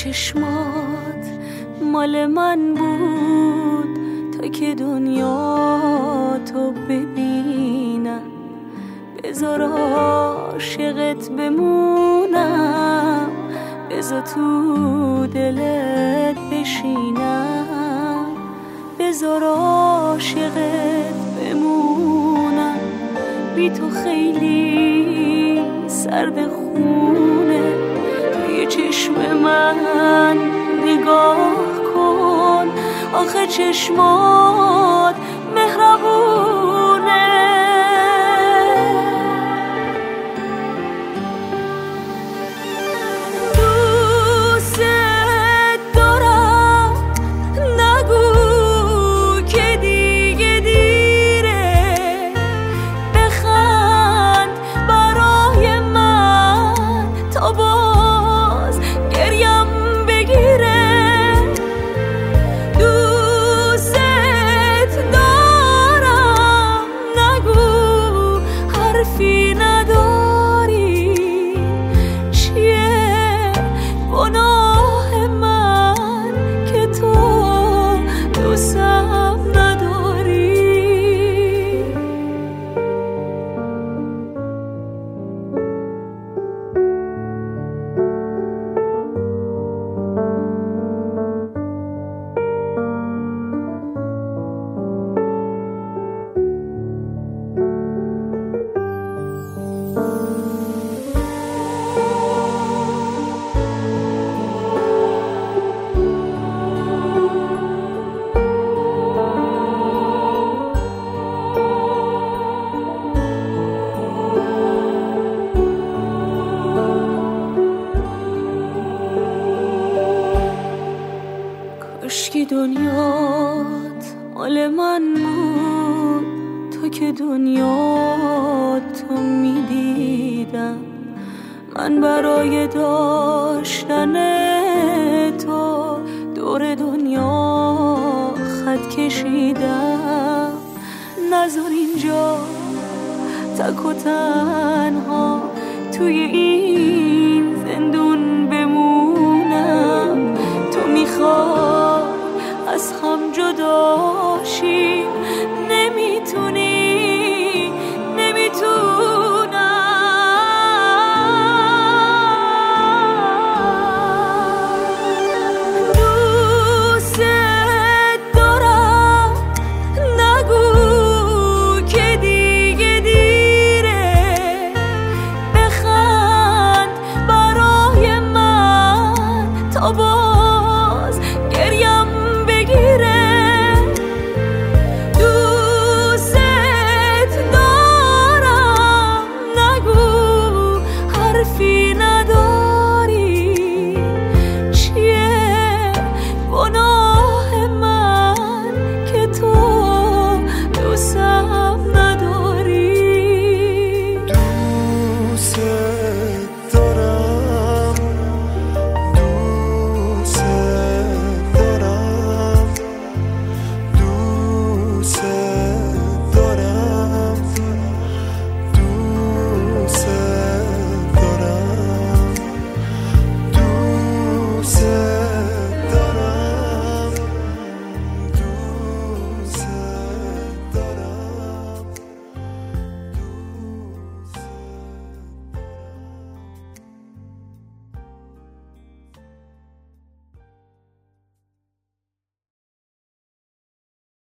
چشمات مال من بود تا که دنیا تو ببینم، بذار عاشقت بمونم، بذار تو دلت بشینم، بذار عاشقت بمونم. بی تو خیلی سرد خونه، توی چشم من نگاه کن، آخه چشمات مهربونه. دوست دارم، نگو که دیگه دیره، بخند برای من تا باز گریم بگیره. دوست دارم، نگو حرفی نداری، چیه گناه من که تو دوستم نداری. کاشکی دنیات مال من بود تا که دنیا تو میدیدم، من برای داشتن تو دور دنیا خط کشیدم. نذار اینجا تک و تنها توی این زندون بمونم، تو میخوای از هم